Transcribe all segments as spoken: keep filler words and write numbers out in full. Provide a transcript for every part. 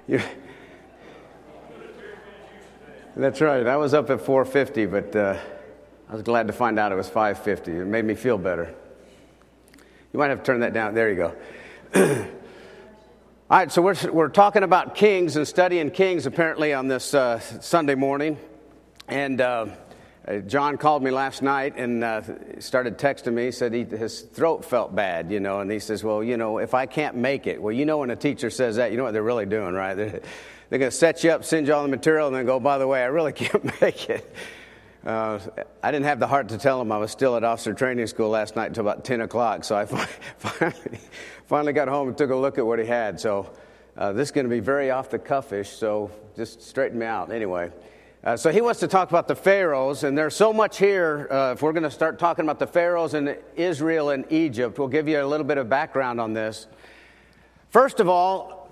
You, that's right. I was up at four fifty, but uh, I was glad to find out it was five fifty. It made me feel better. You might have to turn that down. There you go. All right, so we're we're talking about kings and studying kings apparently on this uh, Sunday morning, and uh, John called me last night and uh, started texting me. He said he, his throat felt bad, you know, and he says, "Well, you know, if I can't make it, well, you know, when a teacher says that, you know what they're really doing, right? They're, they're going to set you up, send you all the material, and then go, by the way, I really can't make it." Uh, I didn't have the heart to tell him I was still at officer training school last night until about ten o'clock. So I finally, finally got home and took a look at what he had. So uh, this is going to be very off the cuffish. So just straighten me out anyway. Uh, so he wants to talk about the pharaohs, and there's so much here. Uh, if we're going to start talking about the pharaohs in Israel and Egypt, we'll give you a little bit of background on this. First of all,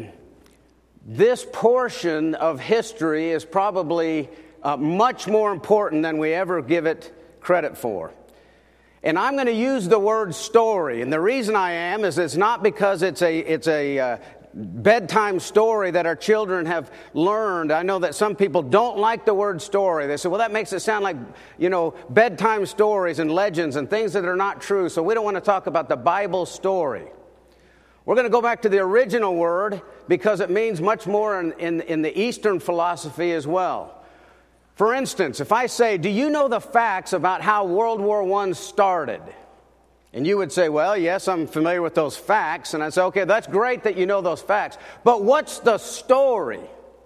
this portion of history is probably Uh, much more important than we ever give it credit for. And I'm going to use the word story. And the reason I am is it's not because it's a it's a uh, bedtime story that our children have learned. I know that some people don't like the word story. They say, well, that makes it sound like, you know, bedtime stories and legends and things that are not true. So we don't want to talk about the Bible story. We're going to go back to the original word because it means much more in, in, in the Eastern philosophy as well. For instance, if I say, do you know the facts about how World War One started? And you would say, well, yes, I'm familiar with those facts. And I'd say, okay, that's great that you know those facts. But what's the story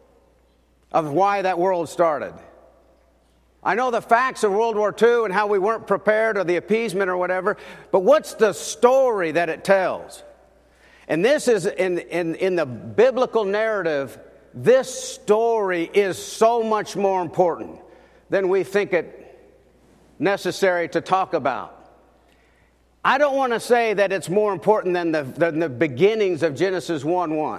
of why that world started? I know the facts of World War Two and how we weren't prepared or the appeasement or whatever. But what's the story that it tells? And this is in, in, in the biblical narrative. This story is so much more important than we think it necessary to talk about. I don't want to say that it's more important than the, than the beginnings of Genesis one one.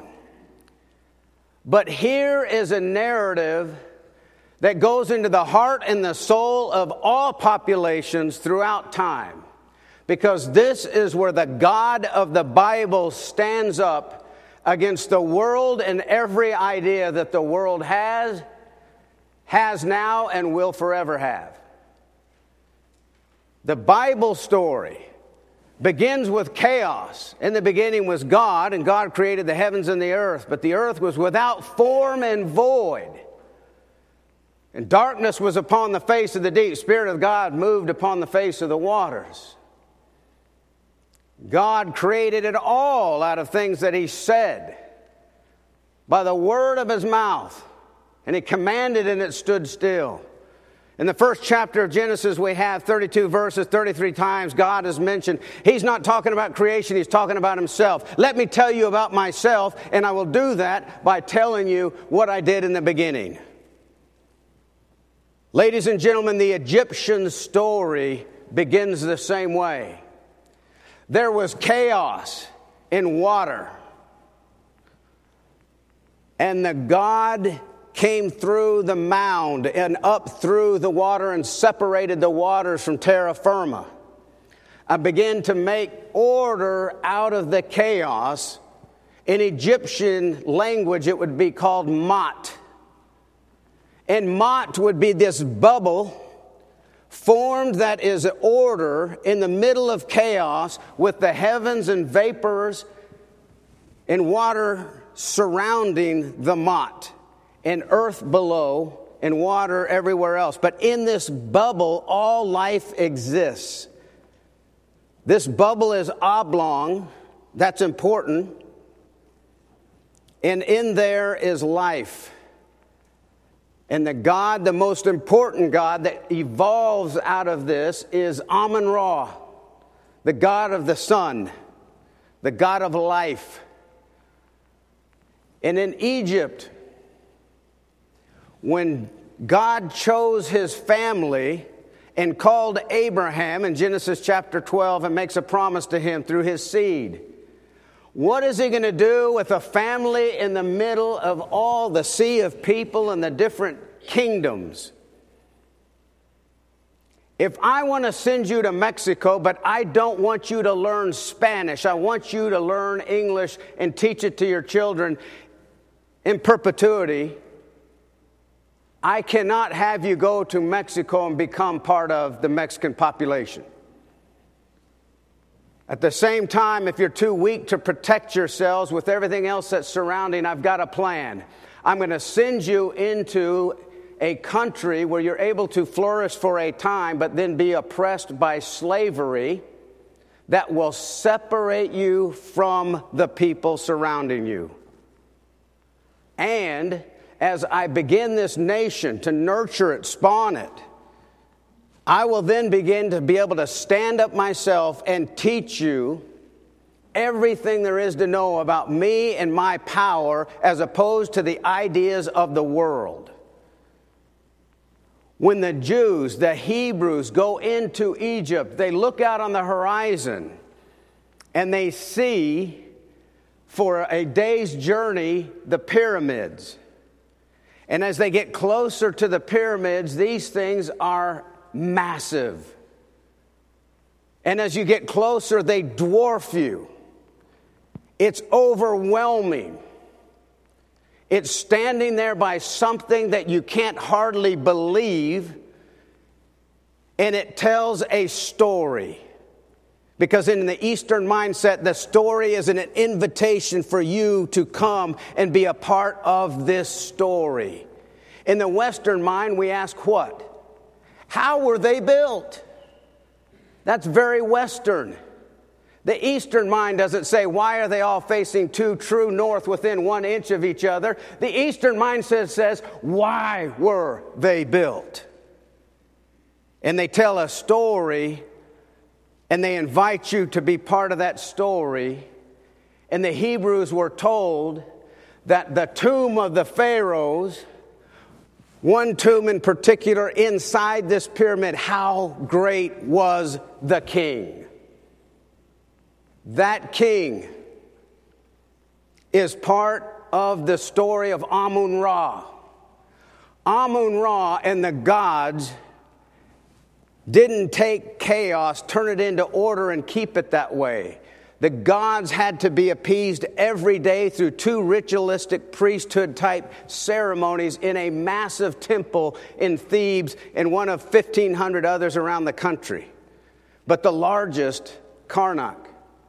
But here is a narrative that goes into the heart and the soul of all populations throughout time. Because this is where the God of the Bible stands up against the world and every idea that the world has, has now, and will forever have. The Bible story begins with chaos. In the beginning was God, and God created the heavens and the earth, but the earth was without form and void. And darkness was upon the face of the deep. Spirit of God moved upon the face of the waters. God created it all out of things that He said by the word of His mouth. And He commanded and it stood still. In the first chapter of Genesis, we have thirty-two verses, thirty-three times God is mentioned. He's not talking about creation, He's talking about Himself. Let me tell you about myself, and I will do that by telling you what I did in the beginning. Ladies and gentlemen, the Egyptian story begins the same way. There was chaos in water. And the God came through the mound and up through the water and separated the waters from terra firma. And began to make order out of the chaos. In Egyptian language, it would be called Mot. And Mot would be this bubble formed that is order in the middle of chaos, with the heavens and vapors and water surrounding the Mot, and earth below and water everywhere else. But in this bubble, all life exists. This bubble is oblong. That's important. And in there is life. And the God, the most important God that evolves out of this is Amun-Ra, the God of the sun, the God of life. And in Egypt, when God chose His family and called Abraham in Genesis chapter twelve and makes a promise to him through his seed, what is He going to do with a family in the middle of all the sea of people and the different kingdoms? If I want to send you to Mexico, but I don't want you to learn Spanish, I want you to learn English and teach it to your children, in perpetuity, I cannot have you go to Mexico and become part of the Mexican population. At the same time, if you're too weak to protect yourselves with everything else that's surrounding, I've got a plan. I'm going to send you into a country where you're able to flourish for a time, but then be oppressed by slavery that will separate you from the people surrounding you. And as I begin this nation to nurture it, spawn it, I will then begin to be able to stand up myself and teach you everything there is to know about me and my power as opposed to the ideas of the world. When the Jews, the Hebrews, go into Egypt, they look out on the horizon and they see for a day's journey the pyramids. And as they get closer to the pyramids, these things are massive. And as you get closer, they dwarf you. It's overwhelming. It's standing there by something that you can't hardly believe, and it tells a story. Because in the Eastern mindset, the story is an invitation for you to come and be a part of this story. In the Western mind, we ask what? How were they built? That's very Western. The Eastern mind doesn't say, why are they all facing true true north within one inch of each other? The Eastern mindset says, why were they built? And they tell a story, and they invite you to be part of that story. And the Hebrews were told that the tomb of the pharaohs, one tomb in particular inside this pyramid, how great was the king? That king is part of the story of Amun-Ra. Amun-Ra and the gods didn't take chaos, turn it into order, and keep it that way. The gods had to be appeased every day through two ritualistic priesthood-type ceremonies in a massive temple in Thebes and one of fifteen hundred others around the country. But the largest, Karnak.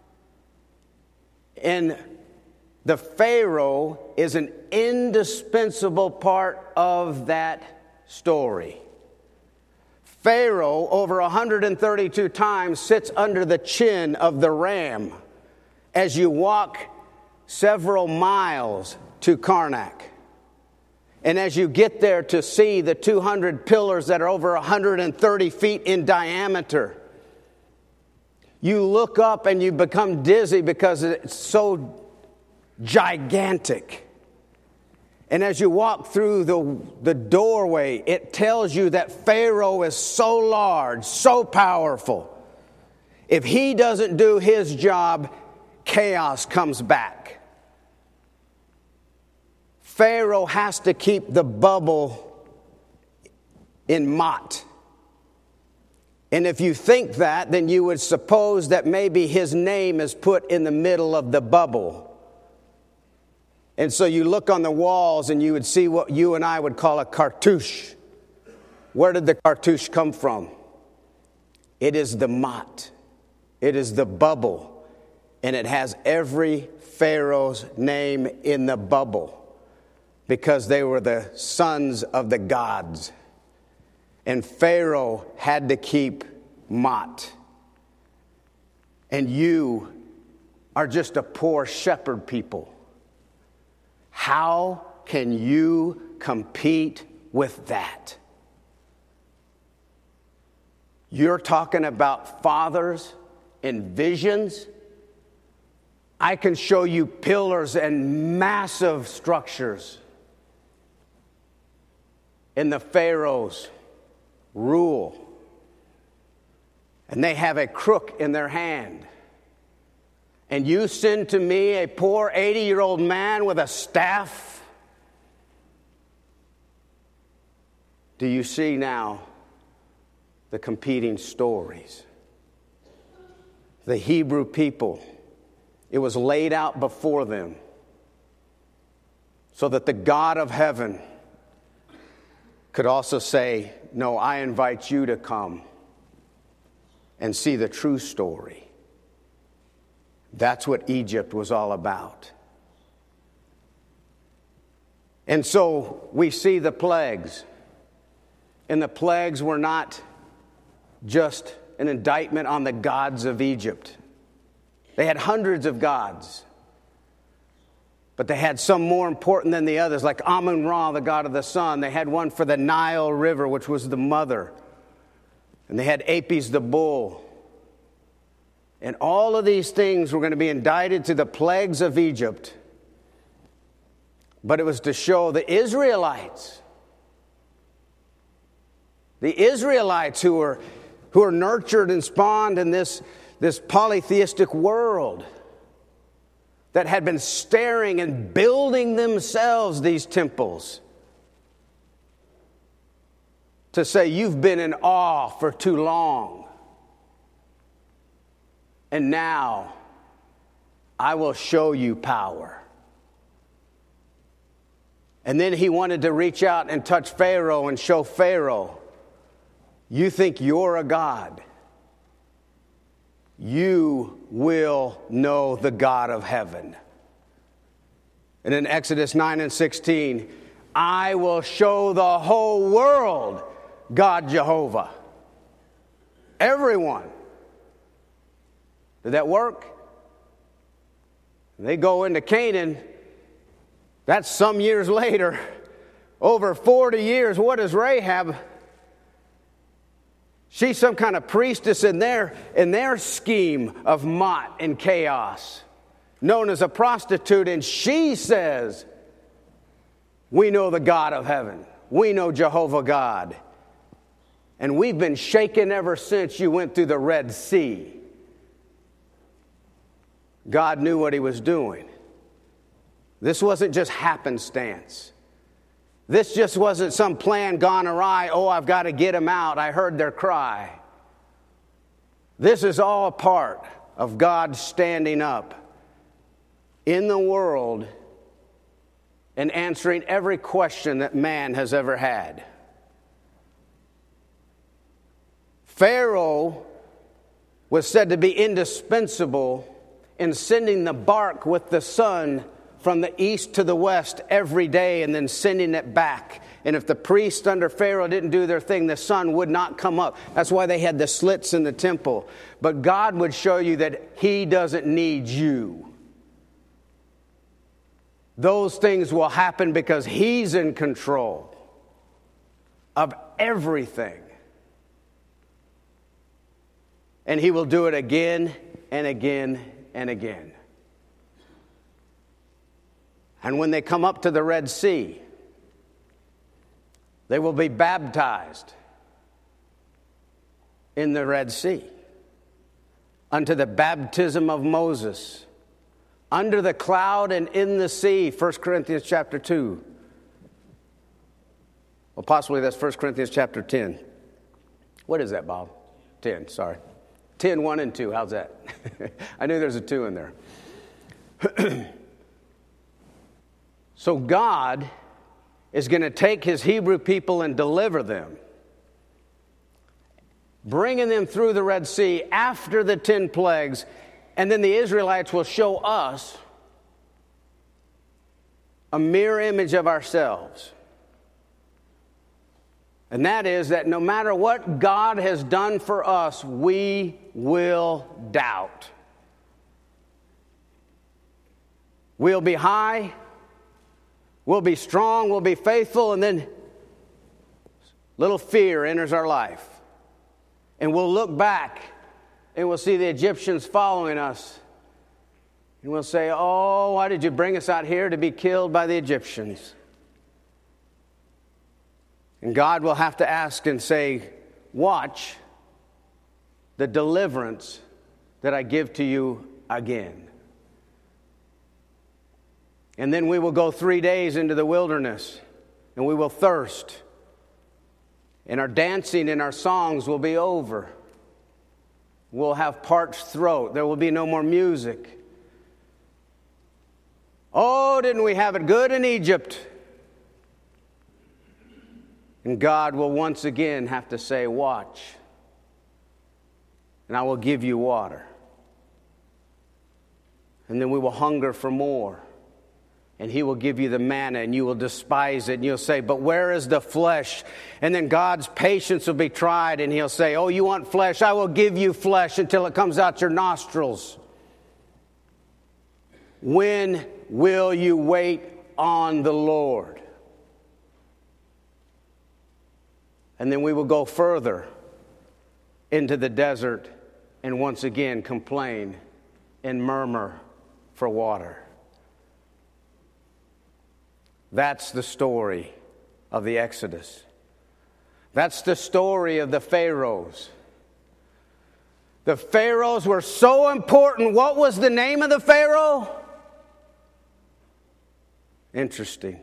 And the Pharaoh is an indispensable part of that story. Pharaoh, over one hundred thirty-two times, sits under the chin of the ram as you walk several miles to Karnak. And as you get there to see the two hundred pillars that are over one hundred thirty feet in diameter, you look up and you become dizzy because it's so gigantic. And as you walk through the, the doorway, it tells you that Pharaoh is so large, so powerful. If he doesn't do his job, chaos comes back. Pharaoh has to keep the bubble in Mott. And if you think that, then you would suppose that maybe his name is put in the middle of the bubble. And so you look on the walls and you would see what you and I would call a cartouche. Where did the cartouche come from? It is the Mott. It is the bubble. And it has every Pharaoh's name in the bubble because they were the sons of the gods. And Pharaoh had to keep Mott. And you are just a poor shepherd people. How can you compete with that? You're talking about fathers and visions. I can show you pillars and massive structures. And the pharaohs rule. And they have a crook in their hand. And you send to me a poor eighty-year-old man with a staff? Do you see now the competing stories? The Hebrew people, it was laid out before them. so that the God of heaven could also say, no, I invite you to come and see the true story. That's what Egypt was all about. And so we see the plagues. And the plagues were not just an indictment on the gods of Egypt. They had hundreds of gods. But they had some more important than the others, like Amun-Ra, the god of the sun. They had one for the Nile River, which was the mother. And they had Apis the bull. And all of these things were going to be indicted to the plagues of Egypt. But it was to show the Israelites, the Israelites who were, who were nurtured and spawned in this, this polytheistic world, that had been staring and building themselves these temples, to say, you've been in awe for too long. And now I will show you power. And then he wanted to reach out and touch Pharaoh and show Pharaoh, you think you're a god. You will know the God of heaven. And in Exodus nine and sixteen, I will show the whole world God Jehovah. Everyone. Did that work? They go into Canaan. That's some years later. Over forty years. What is Rahab? She's some kind of priestess in their, in their scheme of mott and chaos, known as a prostitute. And she says, we know the God of heaven. We know Jehovah God. And we've been shaken ever since you went through the Red Sea. God knew what he was doing. This wasn't just happenstance. This just wasn't some plan gone awry. Oh, I've got to get them out. I heard their cry. This is all part of God standing up in the world and answering every question that man has ever had. Pharaoh was said to be indispensable in sending the bark with the sun from the east to the west every day and then sending it back. And if the priests under Pharaoh didn't do their thing, the sun would not come up. That's why they had the slits in the temple. But God would show you that he doesn't need you. Those things will happen because he's in control of everything. And he will do it again and again and again. And when they come up to the Red Sea, they will be baptized in the Red Sea unto the baptism of Moses, under the cloud and in the sea, First Corinthians chapter two. Well, possibly that's First Corinthians chapter ten. What is that, Bob? ten, sorry. ten, one and two, how's that? I knew there's a two in there. So God is going to take his Hebrew people and deliver them, bringing them through the Red Sea after the ten plagues, and then the Israelites will show us a mirror image of ourselves. And that is that no matter what God has done for us, we will doubt. We'll be high, we'll be strong, we'll be faithful, and then little fear enters our life. And we'll look back and we'll see the Egyptians following us. And we'll say, oh, why did you bring us out here to be killed by the Egyptians? And God will have to ask and say, watch the deliverance that I give to you again. And then we will go three days into the wilderness, and we will thirst. And our dancing and our songs will be over. We'll have parched throat. There will be no more music. Oh, didn't we have it good in Egypt? And God will once again have to say, watch, and I will give you water. And then we will hunger for more. And He will give you the manna, and you will despise it. And you'll say, but where is the flesh? And then God's patience will be tried, and He'll say, oh, you want flesh? I will give you flesh until it comes out your nostrils. When will you wait on the Lord? And then we will go further into the desert and once again complain and murmur for water. That's the story of the Exodus. That's the story of the Pharaohs. The Pharaohs were so important. What was the name of the Pharaoh? Interesting.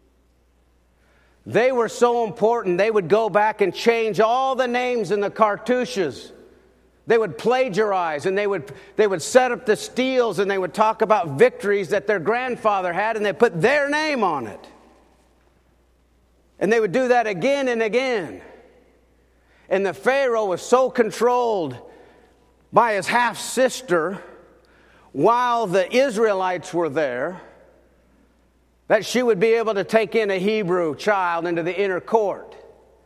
They were so important, they would go back and change all the names in the cartouches. They would plagiarize, and they would they would set up the steels, and they would talk about victories that their grandfather had, and they put their name on it. And they would do that again and again. And the Pharaoh was so controlled by his half-sister while the Israelites were there that she would be able to take in a Hebrew child into the inner court.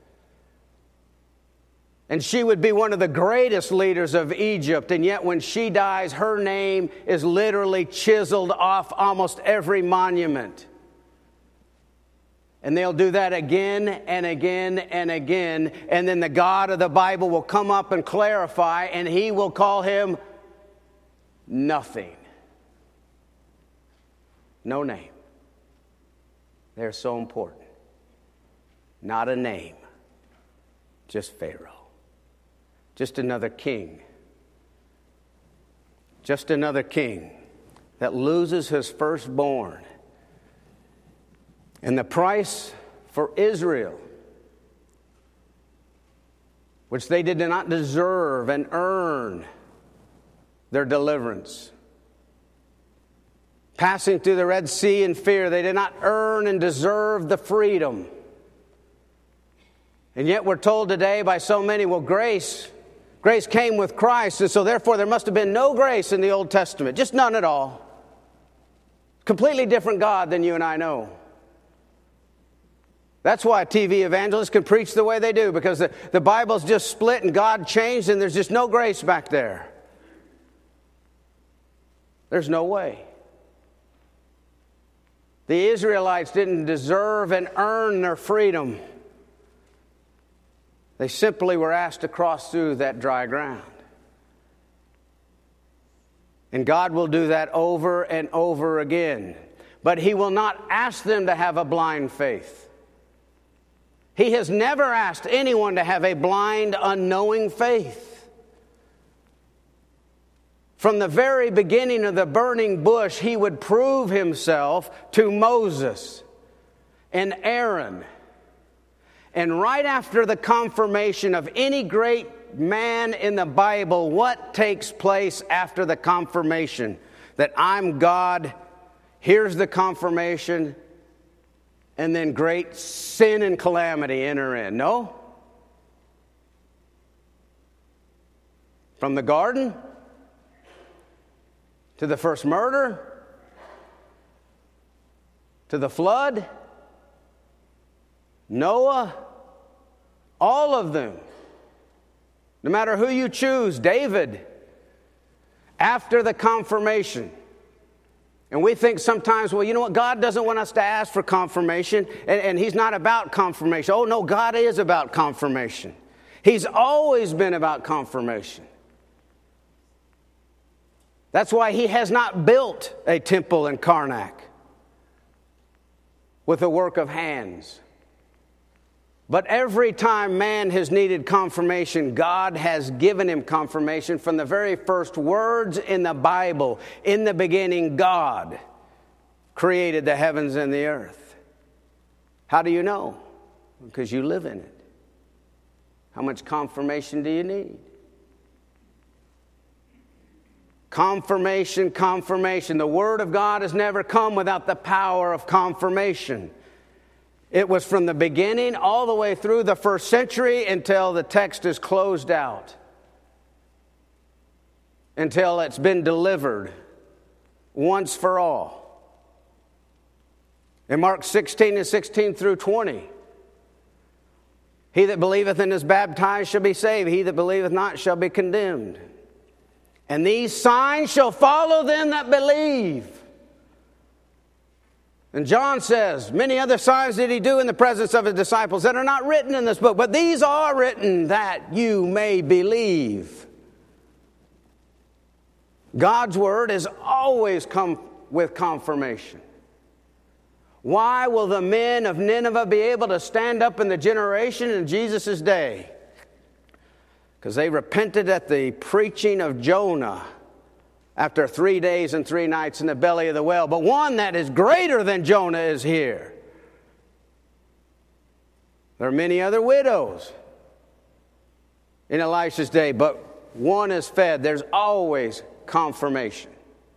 And she would be one of the greatest leaders of Egypt. And yet when she dies, her name is literally chiseled off almost every monument. And they'll do that again and again and again. And then the God of the Bible will come up and clarify, and He will call him nothing. No name. They're so important. Not a name. Just Pharaoh. Just another king. Just another king that loses his firstborn. And the price for Israel, which they did not deserve and earn their deliverance. Passing through the Red Sea in fear, they did not earn and deserve the freedom. And yet we're told today by so many, well, grace, grace came with Christ, and so therefore there must have been no grace in the Old Testament, just none at all. Completely different God than you and I know. That's why T V evangelists can preach the way they do, because the, the Bible's just split and God changed and there's just no grace back there. There's no way. The Israelites didn't deserve and earn their freedom. They simply were asked to cross through that dry ground. And God will do that over and over again. But He will not ask them to have a blind faith. He has never asked anyone to have a blind, unknowing faith. From the very beginning of the burning bush, He would prove Himself to Moses and Aaron. And right after the confirmation of any great man in the Bible, what takes place after the confirmation? That I'm God, here's the confirmation, and then great sin and calamity enter in. No? From the garden to the first murder, to the flood, Noah, all of them. No matter who you choose, David, after the confirmation. And we think sometimes, well, you know what? God doesn't want us to ask for confirmation, and, and He's not about confirmation. Oh, no, God is about confirmation. He's always been about confirmation. That's why He has not built a temple in Karnak with the work of hands. But every time man has needed confirmation, God has given him confirmation from the very first words in the Bible. In the beginning, God created the heavens and the earth. How do you know? Because you live in it. How much confirmation do you need? Confirmation, confirmation. The Word of God has never come without the power of confirmation. It was from the beginning all the way through the first century until the text is closed out. Until it's been delivered once for all. In Mark sixteen and sixteen through twenty. He that believeth and is baptized shall be saved. He that believeth not shall be condemned. And these signs shall follow them that believe. And John says, many other signs did he do in the presence of his disciples that are not written in this book, but these are written that you may believe. God's word has always come with confirmation. Why will the men of Nineveh be able to stand up in the generation in Jesus' day? Because they repented at the preaching of Jonah after three days and three nights in the belly of the whale. But one that is greater than Jonah is here. There are many other widows in Elisha's day, but one is fed. There's always confirmation.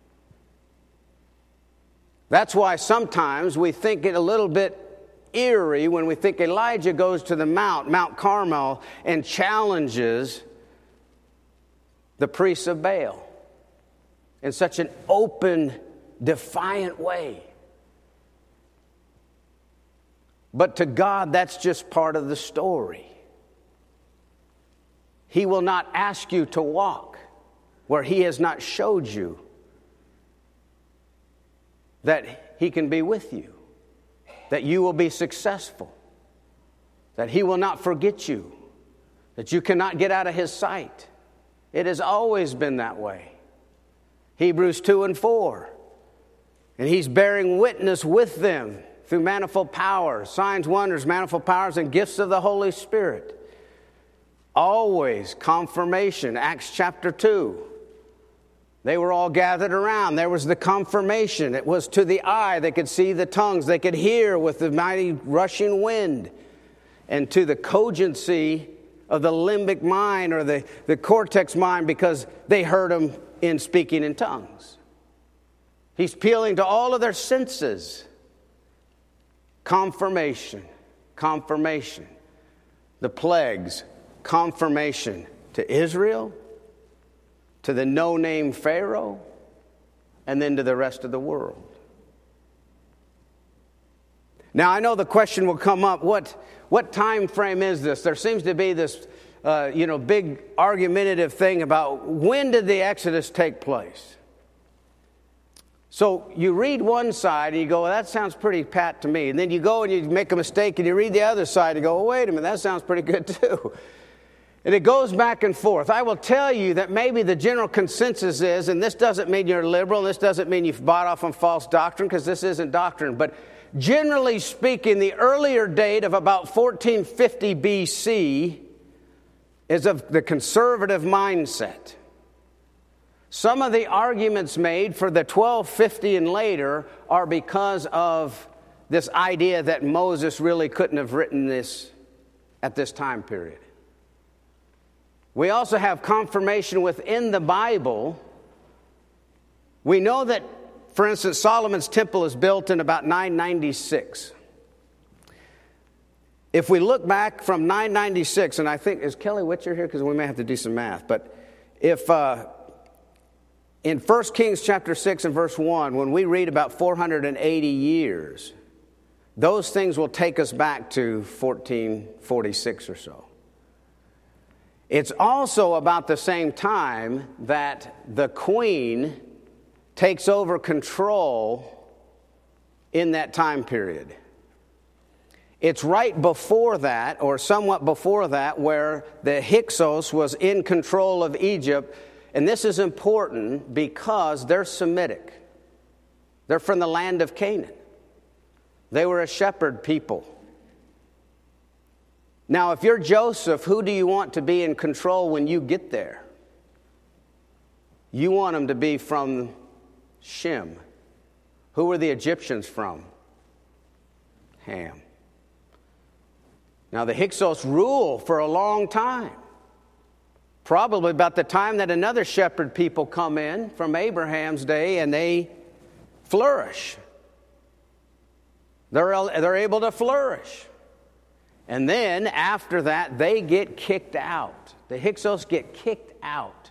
That's why sometimes we think it a little bit eerie when we think Elijah goes to the mount, Mount Carmel, and challenges the priests of Baal in such an open, defiant way. But to God, that's just part of the story. He will not ask you to walk where He has not showed you that He can be with you, that you will be successful, that He will not forget you, that you cannot get out of His sight. It has always been that way. Hebrews two and four. And He's bearing witness with them through manifold powers, signs, wonders, manifold powers, and gifts of the Holy Spirit. Always confirmation. Acts chapter two. They were all gathered around. There was the confirmation. It was to the eye. They could see the tongues. They could hear with the mighty rushing wind. And to the cogency of the limbic mind or the, the cortex mind, because they heard Him in speaking in tongues. He's appealing to all of their senses. Confirmation. Confirmation. The plagues. Confirmation to Israel, to the no-name Pharaoh, and then to the rest of the world. Now, I know the question will come up, what, what time frame is this? There seems to be this uh, you know, big argumentative thing about when did the Exodus take place? So you read one side and you go, well, that sounds pretty pat to me. And then you go and you make a mistake and you read the other side and you go, well, wait a minute, that sounds pretty good too. And it goes back and forth. I will tell you that maybe the general consensus is, and this doesn't mean you're liberal, and this doesn't mean you've bought off on false doctrine, because this isn't doctrine, but generally speaking, the earlier date of about fourteen fifty B C is of the conservative mindset. Some of the arguments made for the twelve fifty and later are because of this idea that Moses really couldn't have written this at this time period. We also have confirmation within the Bible. We know that, for instance, Solomon's temple is built in about nine ninety-six. If we look back from nine ninety-six, and I think, is Kelly Witcher here? Because we may have to do some math. But if uh, in First Kings chapter six and verse one, when we read about four hundred eighty years, those things will take us back to fourteen forty-six or so. It's also about the same time that the queen takes over control in that time period. It's right before that, or somewhat before that, where the Hyksos was in control of Egypt. And this is important because they're Semitic. They're from the land of Canaan. They were a shepherd people. Now, if you're Joseph, who do you want to be in control when you get there? You want them to be from Shem. Who were the Egyptians from? Ham. Now, the Hyksos rule for a long time, probably about the time that another shepherd people come in from Abraham's day and they flourish. They're, they're able to flourish. And then after that, they get kicked out. The Hyksos get kicked out.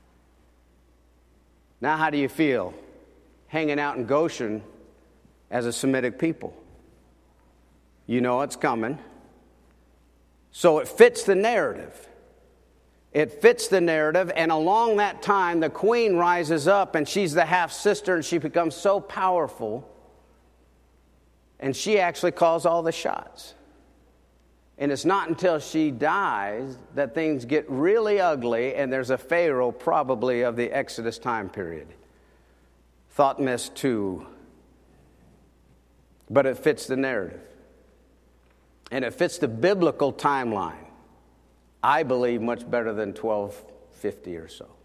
Now how do you feel hanging out in Goshen as a Semitic people? You know it's coming. So it fits the narrative. It fits the narrative, and along that time, the queen rises up, and she's the half-sister, and she becomes so powerful, and she actually calls all the shots. And it's not until she dies that things get really ugly, and there's a Pharaoh probably of the Exodus time period. Thutmose the Second. But it fits the narrative. And it fits the biblical timeline. I believe much better than twelve fifty or so.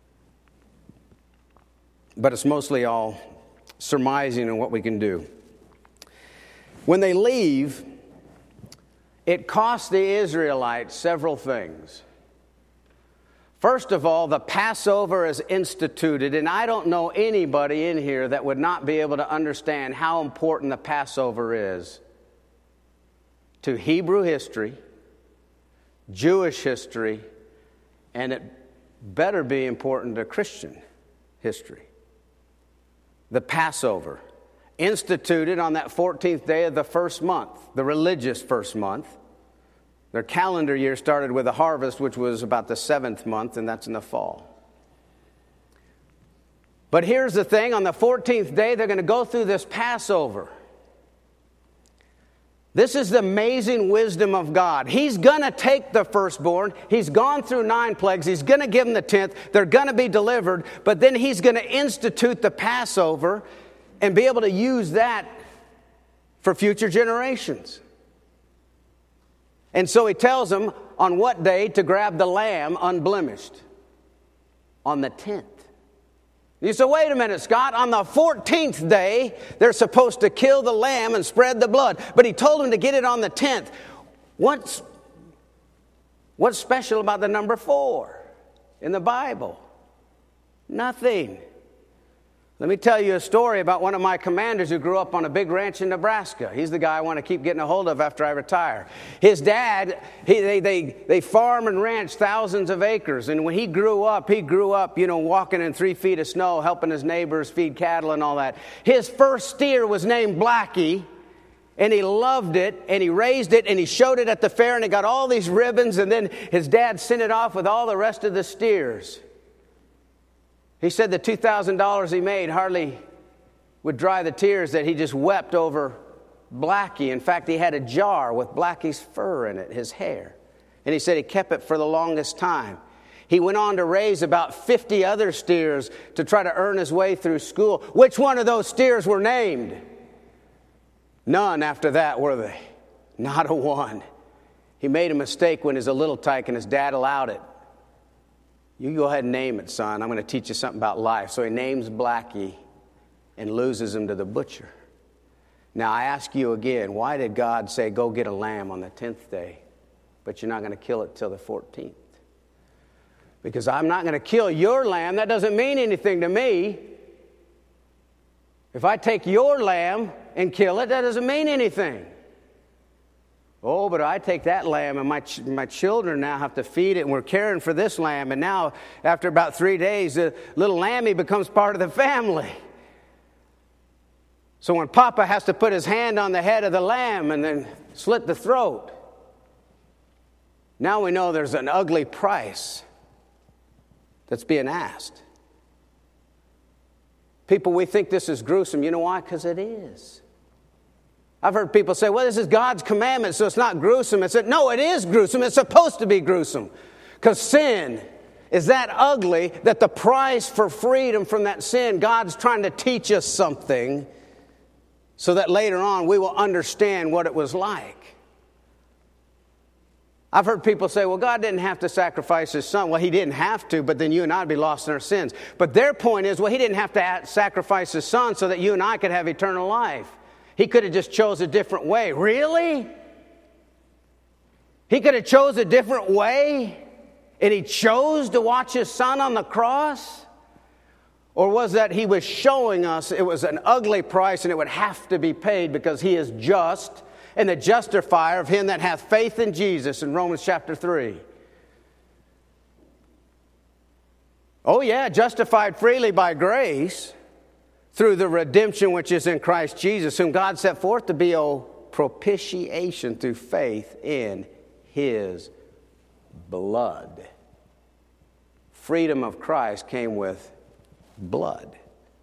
But it's mostly all surmising and what we can do. When they leave, it cost the Israelites several things. First of all, the Passover is instituted, and I don't know anybody in here that would not be able to understand how important the Passover is to Hebrew history, Jewish history, and it better be important to Christian history. The Passover, instituted on that fourteenth day of the first month, the religious first month. Their calendar year started with a harvest, which was about the seventh month, and that's in the fall. But here's the thing, on the fourteenth day, they're going to go through this Passover. This is the amazing wisdom of God. He's going to take the firstborn. He's gone through nine plagues. He's going to give them the tenth. They're going to be delivered. But then he's going to institute the Passover and be able to use that for future generations. And so he tells them on what day to grab the lamb unblemished. On the tenth. You say, wait a minute, Scott. On the fourteenth day, they're supposed to kill the lamb and spread the blood. But he told them to get it on the tenth. What's, what's special about the number four in the Bible? Nothing. Let me tell you a story about one of my commanders who grew up on a big ranch in Nebraska. He's the guy I want to keep getting a hold of after I retire. His dad, he, they, they, they farm and ranch thousands of acres. And when he grew up, he grew up, you know, walking in three feet of snow, helping his neighbors feed cattle and all that. His first steer was named Blackie. And he loved it, and he raised it, and he showed it at the fair, and he got all these ribbons. And then his dad sent it off with all the rest of the steers. He said the two thousand dollars he made hardly would dry the tears that he just wept over Blackie. In fact, he had a jar with Blackie's fur in it, his hair. And he said he kept it for the longest time. He went on to raise about fifty other steers to try to earn his way through school. Which one of those steers were named? None after that, were they? Not a one. He made a mistake when he was a little tyke and his dad allowed it. You go ahead and name it, son. I'm going to teach you something about life. So he names Blackie and loses him to the butcher. Now, I ask you again, why did God say, go get a lamb on the tenth day, but you're not going to kill it till the fourteenth? Because I'm not going to kill your lamb. That doesn't mean anything to me. If I take your lamb and kill it, that doesn't mean anything. Oh, but I take that lamb and my ch- my children now have to feed it, and we're caring for this lamb. And now, after about three days, the little lammy becomes part of the family. So when Papa has to put his hand on the head of the lamb and then slit the throat, now we know there's an ugly price that's being asked. People, we think this is gruesome. You know why? Because it is. I've heard people say, well, this is God's commandment, so it's not gruesome. I said, no, it is gruesome. It's supposed to be gruesome. Because sin is that ugly that the price for freedom from that sin, God's trying to teach us something so that later on we will understand what it was like. I've heard people say, well, God didn't have to sacrifice his son. Well, he didn't have to, but then you and I would be lost in our sins. But their point is, well, he didn't have to sacrifice his son so that you and I could have eternal life. He could have just chose a different way. Really? He could have chose a different way? And he chose to watch his son on the cross? Or was that he was showing us it was an ugly price and it would have to be paid because he is just and the justifier of him that hath faith in Jesus in Romans chapter three? Oh yeah, justified freely by grace through the redemption which is in Christ Jesus, whom God set forth to be a propitiation through faith in his blood. Freedom of Christ came with blood.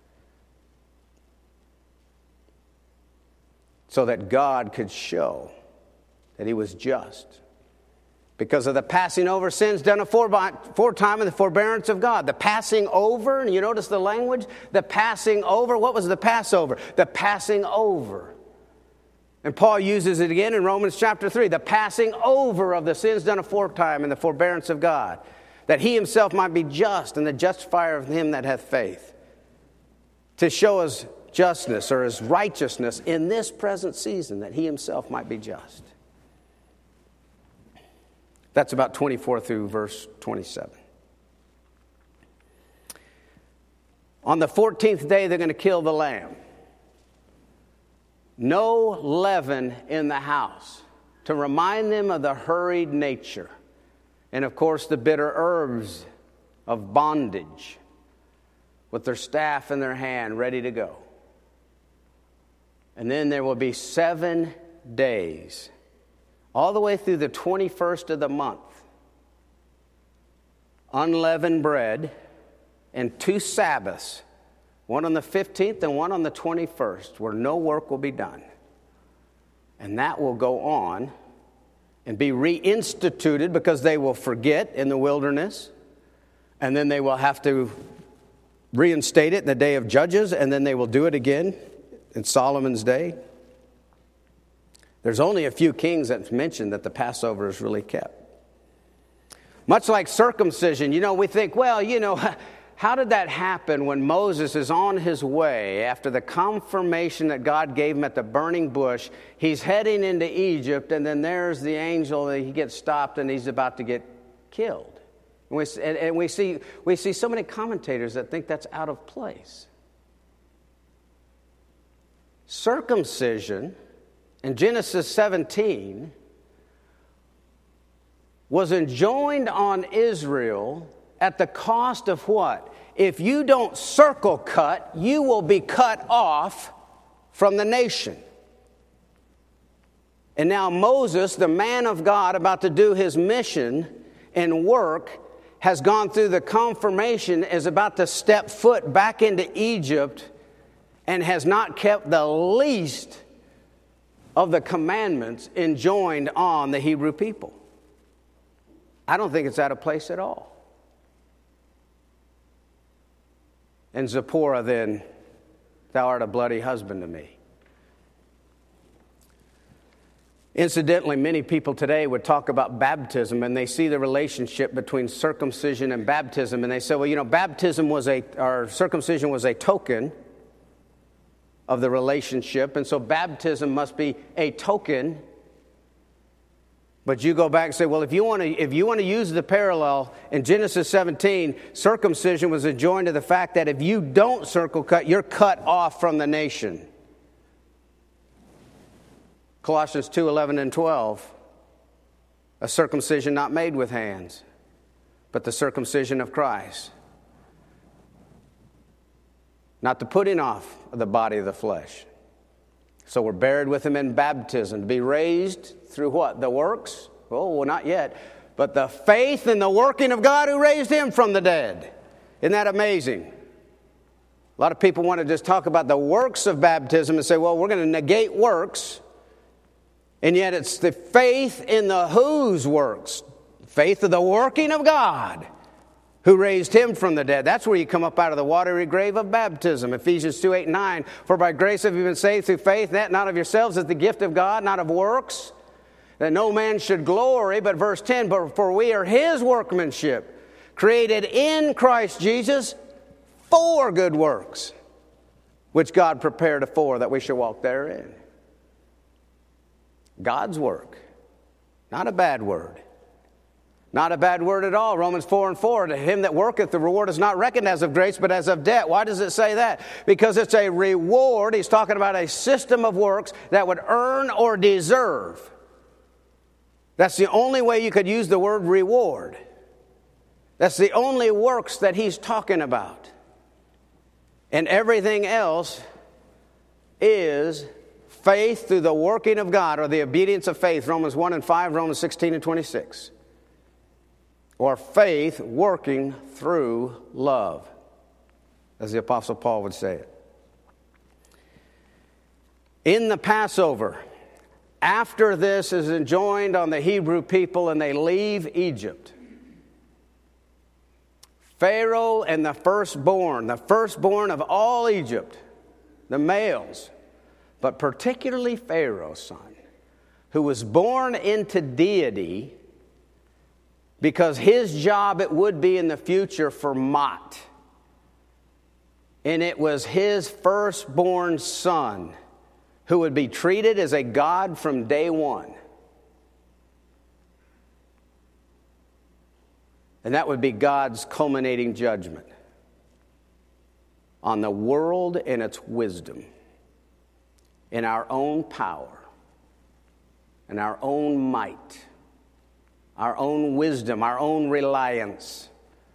So that God could show that he was just. Because of the passing over sins done aforetime in the forbearance of God. The passing over, and you notice the language? The passing over. What was the Passover? The passing over. And Paul uses it again in Romans chapter three. The passing over of the sins done aforetime in the forbearance of God. That he himself might be just and the justifier of him that hath faith. To show his justness or his righteousness in this present season, that he himself might be just. That's about twenty-four through verse twenty-seven. On the fourteenth day, they're going to kill the lamb. No leaven in the house, to remind them of the hurried nature. And of course, the bitter herbs of bondage, with their staff in their hand, ready to go. And then there will be seven days, all the way through the twenty-first of the month, unleavened bread, and two Sabbaths, one on the fifteenth and one on the twenty-first, where no work will be done. And that will go on and be reinstituted because they will forget in the wilderness, and then they will have to reinstate it in the day of Judges, and then they will do it again in Solomon's day. There's only a few kings that mention that the Passover is really kept. Much like circumcision, you know, we think, well, you know, how did that happen when Moses is on his way after the confirmation that God gave him at the burning bush? He's heading into Egypt, and then there's the angel, and he gets stopped, and he's about to get killed. And we, and, and we see we see so many commentators that think that's out of place. Circumcision in Genesis seventeen was enjoined on Israel at the cost of what? If you don't circle cut, you will be cut off from the nation. And now Moses, the man of God, about to do his mission and work, has gone through the confirmation, is about to step foot back into Egypt, and has not kept the least of the commandments enjoined on the Hebrew people. I don't think it's out of place at all. And Zipporah then, thou art a bloody husband to me. Incidentally, many people today would talk about baptism, and they see the relationship between circumcision and baptism, and they say, well, you know, baptism was a, or circumcision was a token of the relationship, and so baptism must be a token. But you go back and say, well, if you want to if you want to use the parallel, in Genesis seventeen, circumcision was adjoined to the fact that if you don't circle cut, you're cut off from the nation. Colossians two, eleven and twelve, a circumcision not made with hands, but the circumcision of Christ. Not the putting off of the body of the flesh. So we're buried with him in baptism, to be raised through what? The works? Oh, well, not yet. But the faith and the working of God who raised him from the dead. Isn't that amazing? A lot of people want to just talk about the works of baptism and say, well, we're going to negate works. And yet it's the faith in the whose works? Faith of the working of God who raised him from the dead. That's where you come up out of the watery grave of baptism. Ephesians two, eight, and nine. For by grace have you been saved through faith, that not of yourselves is the gift of God, not of works, that no man should glory. But verse ten, but for we are his workmanship, created in Christ Jesus for good works, which God prepared afore that we should walk therein. God's work, not a bad word. Not a bad word at all. Romans four and four. To him that worketh, the reward is not reckoned as of grace, but as of debt. Why does it say that? Because it's a reward. He's talking about a system of works that would earn or deserve. That's the only way you could use the word reward. That's the only works that he's talking about. And everything else is faith through the working of God, or the obedience of faith. Romans one and five, Romans sixteen and twenty-six. Or faith working through love, as the Apostle Paul would say it. In the Passover, after this is enjoined on the Hebrew people and they leave Egypt, Pharaoh and the firstborn, the firstborn of all Egypt, the males, but particularly Pharaoh's son, who was born into deity, because his job it would be in the future for Mot. And it was his firstborn son who would be treated as a god from day one. And that would be God's culminating judgment on the world and its wisdom, in our own power, and our own might, our own wisdom, our own reliance.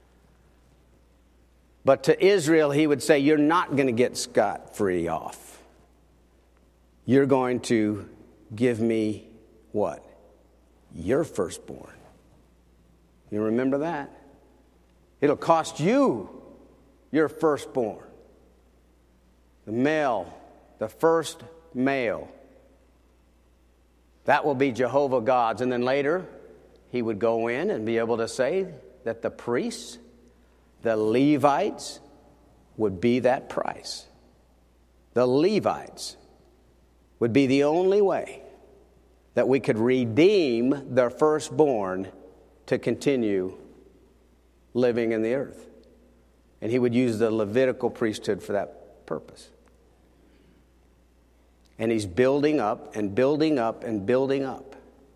But to Israel, he would say, you're not going to get scot-free off. You're going to give me what? Your firstborn. You remember that? It'll cost you your firstborn. The male, the first male. That will be Jehovah God's. And then later, he would go in and be able to say that the priests, the Levites, would be that price. The Levites would be the only way that we could redeem their firstborn to continue living in the earth. And he would use the Levitical priesthood for that purpose. And he's building up and building up and building up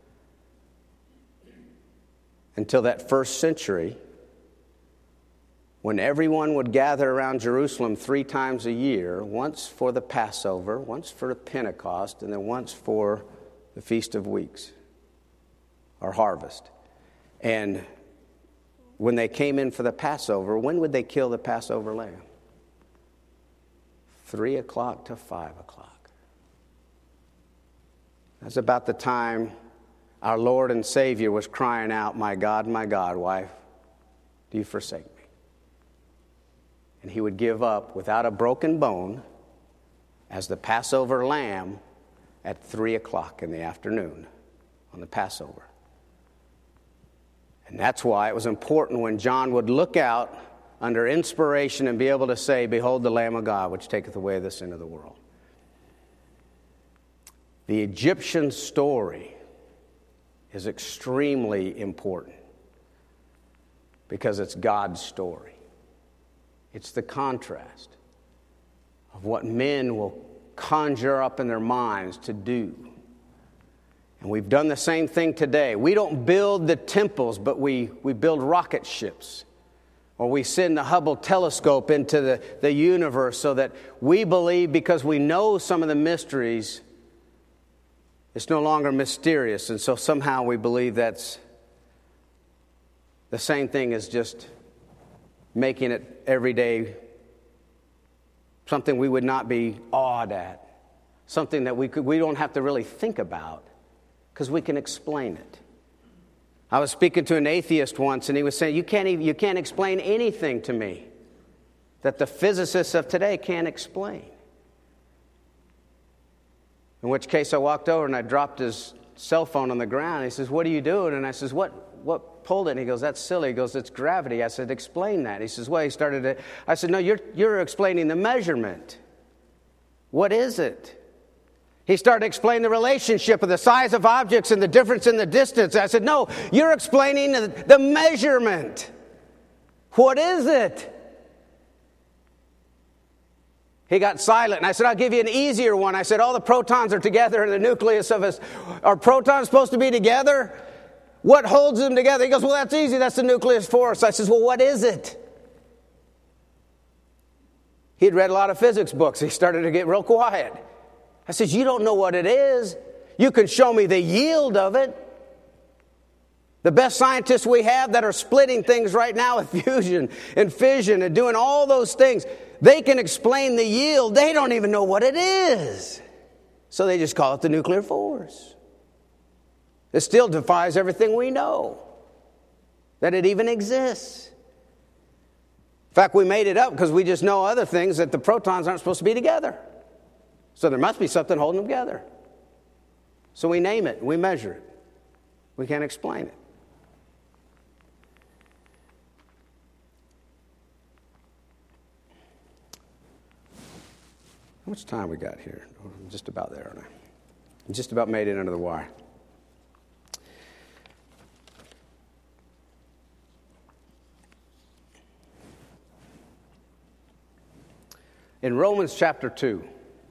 until that first century, when everyone would gather around Jerusalem three times a year, once for the Passover, once for the Pentecost, and then once for the Feast of Weeks, or harvest. And when they came in for the Passover, when would they kill the Passover lamb? Three o'clock to five o'clock. That's about the time our Lord and Savior was crying out, my God, my God, why do you forsake me? And he would give up without a broken bone as the Passover lamb at three o'clock in the afternoon on the Passover. And that's why it was important when John would look out under inspiration and be able to say, behold the Lamb of God, which taketh away the sin of the world. The Egyptian story is extremely important because it's God's story. It's the contrast of what men will conjure up in their minds to do. And we've done the same thing today. We don't build the temples, but we, we build rocket ships. Or we send the Hubble telescope into the, the universe so that we believe, because we know some of the mysteries, it's no longer mysterious. And so somehow we believe that's the same thing as just making it every day something we would not be awed at. Something that we could, we don't have to really think about because we can explain it. I was speaking to an atheist once, and he was saying, you can't even, you can't explain anything to me that the physicists of today can't explain. In which case I walked over and I dropped his cell phone on the ground. He says, what are you doing? And I says, what what pulled it? And he goes, that's silly. He goes, it's gravity. I said, explain that. He says, well, he started it. I said, no, you're you're explaining the measurement. What is it? He started explaining the relationship of the size of objects and the difference in the distance. I said, no, you're explaining the, the measurement. What is it? He got silent, and I said, I'll give you an easier one. I said, all the protons are together in the nucleus of us. Are protons supposed to be together? What holds them together? He goes, well, that's easy. That's the nuclear force. I says, well, what is it? He had read a lot of physics books. He started to get real quiet. I says, you don't know what it is. You can show me the yield of it. The best scientists we have that are splitting things right now with fusion and fission and doing all those things, they can explain the yield. They don't even know what it is. So they just call it the nuclear force. It still defies everything we know, that it even exists. In fact, we made it up because we just know other things, that the protons aren't supposed to be together. So there must be something holding them together. So we name it, we measure it. We can't explain it. How much time we got here? I'm just about there, aren't I? I just about made it under the wire. In Romans chapter two,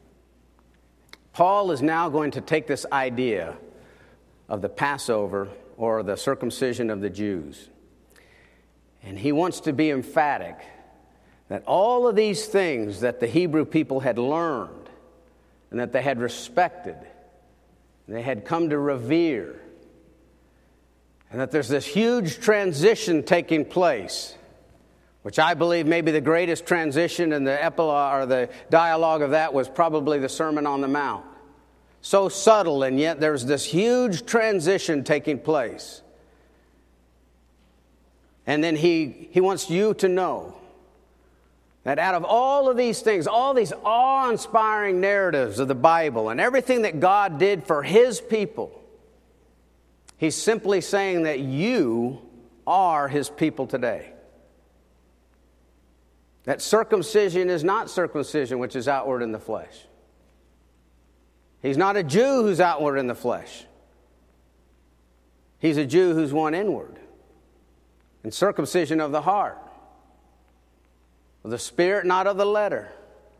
Paul is now going to take this idea of the Passover or the circumcision of the Jews, and he wants to be emphatic that all of these things that the Hebrew people had learned and that they had respected, and they had come to revere, and that there's this huge transition taking place, which I believe maybe the greatest transition in the epilogue or the dialogue of that was probably the Sermon on the Mount. So subtle, and yet there's this huge transition taking place. And then he, he wants you to know that out of all of these things, all these awe-inspiring narratives of the Bible and everything that God did for His people, He's simply saying that you are His people today. That circumcision is not circumcision which is outward in the flesh. He's not a Jew who's outward in the flesh. He's a Jew who's one inward. And circumcision of the heart. Of the spirit, not of the letter.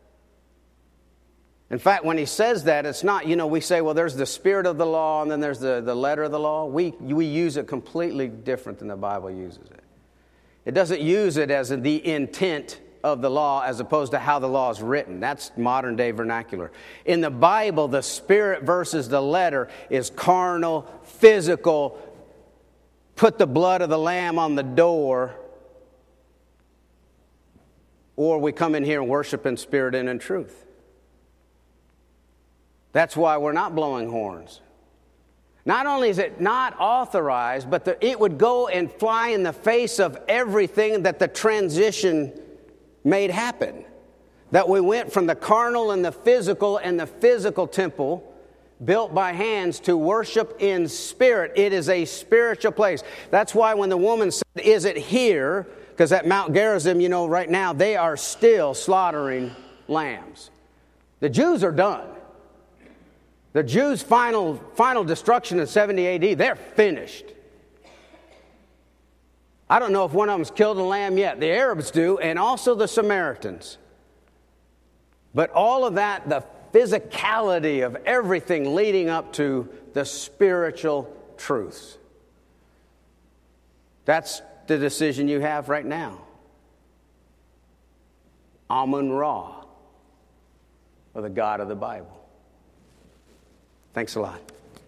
In fact, when he says that, it's not, you know, we say, well, there's the spirit of the law and then there's the, the letter of the law. We, we use it completely different than the Bible uses it. It doesn't use it as the intent of the law as opposed to how the law is written. That's modern day vernacular. In the Bible, the spirit versus the letter is carnal, physical, put the blood of the lamb on the door, or we come in here and worship in spirit and in truth. That's why we're not blowing horns. Not only is it not authorized, but the, it would go and fly in the face of everything that the transition made happen. That we went from the carnal and the physical and the physical temple built by hands to worship in spirit. It is a spiritual place. That's why when the woman said, is it here? Because at Mount Gerizim, you know, right now, they are still slaughtering lambs. The Jews are done. The Jews' final, final destruction in seventy A D, they're finished. I don't know if one of them's killed a lamb yet. The Arabs do, and also the Samaritans. But all of that, the physicality of everything leading up to the spiritual truths. That's the decision you have right now. Amun-Ra, or the God of the Bible. Thanks a lot.